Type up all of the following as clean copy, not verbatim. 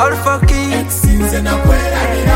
Alpha Key Sinze nakwerabira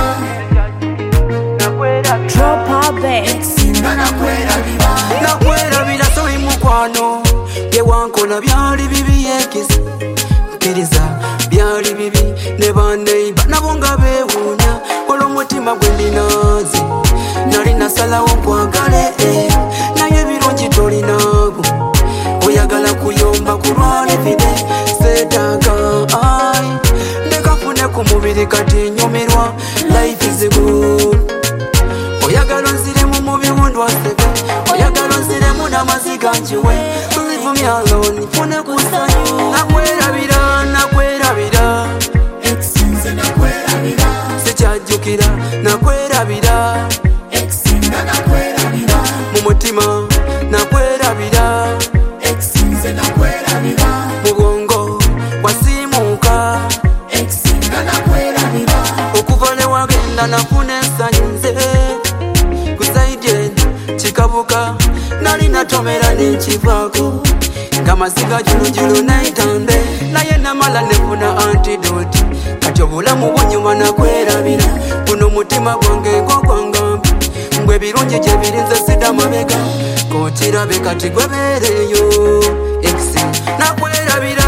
Drop our bags. nakwerabira soli mukwano byewankola byali bibi yekisa kkiriza byali bibi ne baneiba nabo nga beewuunya olw'omutima gwe ndinaazi nali nasalawo nkwagale naye ebirungi tolinaago oyagala kuyomba kulwala vide seetaaga ai ndekafune ku mubiri kati nyumirwa life is good oyagala nziremu mu biwundwa sebe oyagala nziremu n'amaziga njiwe leave me alone fune kusanyu nakwerabira Sinze nakwerabira sikyajjukira nakwerabira Singa nakwerabira mu mutima nakwerabira Sinze nakwerabira mu bwongo wasiimuuka Singa nakwerabira okuva ne wagenda nafuna ensanyu nze kusaidye kikabuka nali natomera n'enkivaako nga masiga julujulu naitambe naye namala nefuna antidoti kati obulamu bunyuma nakwerabira guno mutima gwange ng'ogwangambi ngwe ebirungi gye birinze sida mabega kookirabe kati gwebeereyo exi nakwerabira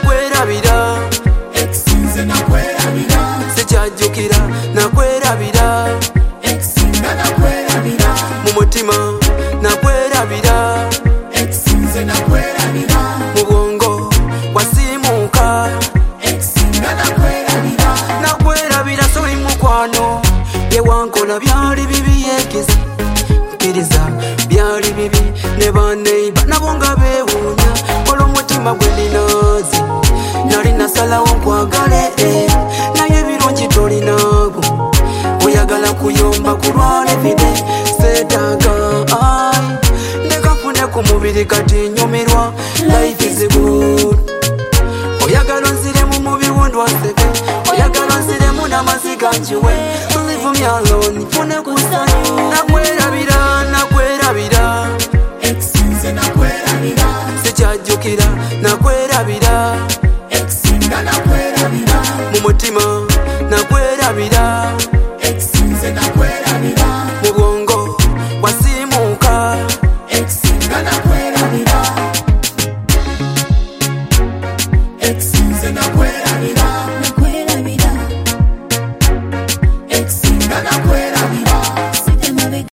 Sinze nakwerabira sikyajjukira nakwerabira Singa nakwerabira mu mutima nakwerabira Sinze nakwerabira mu bwongo wasiimuuka Singa nakwerabira nakwerabira soli mukwano byewankola byali bibi yekisa kkiriza byali bibi ne baneiba nabo nga beewuunya olw'omutima gwe ndinaazi nali nasalawo nkwagale naye ebirungi tolinaago oyagala kuyomba kulwala vide seetaaga ai ndekafune ku mubiri kati nyumirwa life is good oyagala nziremu mu biwundwa sebe oyagala nziremu n'amaziga njiwe leave me alone fune kusanyu nakwerabira